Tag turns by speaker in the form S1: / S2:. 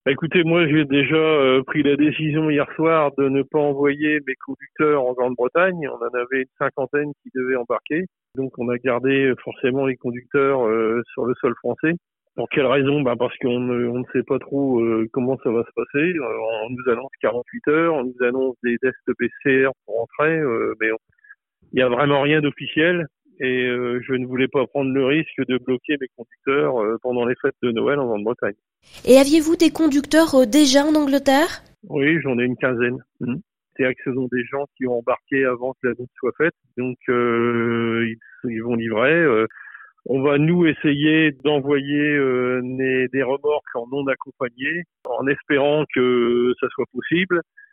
S1: Bah, écoutez, moi j'ai déjà pris la décision hier soir de ne pas envoyer mes conducteurs en Grande-Bretagne. On en avait une cinquantaine qui devaient embarquer. Donc on a gardé forcément les conducteurs sur le sol français. Pour quelle raison? Bah parce on ne sait pas trop comment ça va se passer. On nous annonce 48 heures, on nous annonce des tests PCR pour entrer, il y a vraiment rien d'officiel. Et je ne voulais pas prendre le risque de bloquer mes conducteurs pendant les fêtes de Noël en Grande-Bretagne.
S2: Et aviez-vous des conducteurs déjà en Angleterre?
S1: Oui, j'en ai une quinzaine. C'est-à-dire que ce sont des gens qui ont embarqué avant que l'annonce soit faite. Donc, ils vont livrer. On va, nous, essayer d'envoyer des remorques en non accompagnés, en espérant que ça soit possible.